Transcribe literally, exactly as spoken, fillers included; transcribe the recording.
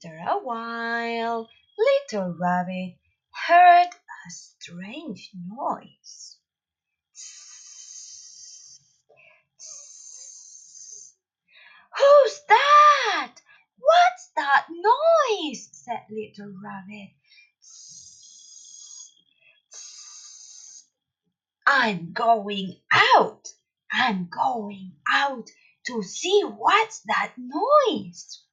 After a while, Little Rabbit heard a strange noise. "Tss, tss. Who's that? What's that noise?" said Little Rabbit. "Tss, tss. I'm going out. I'm going out to see what's that noise."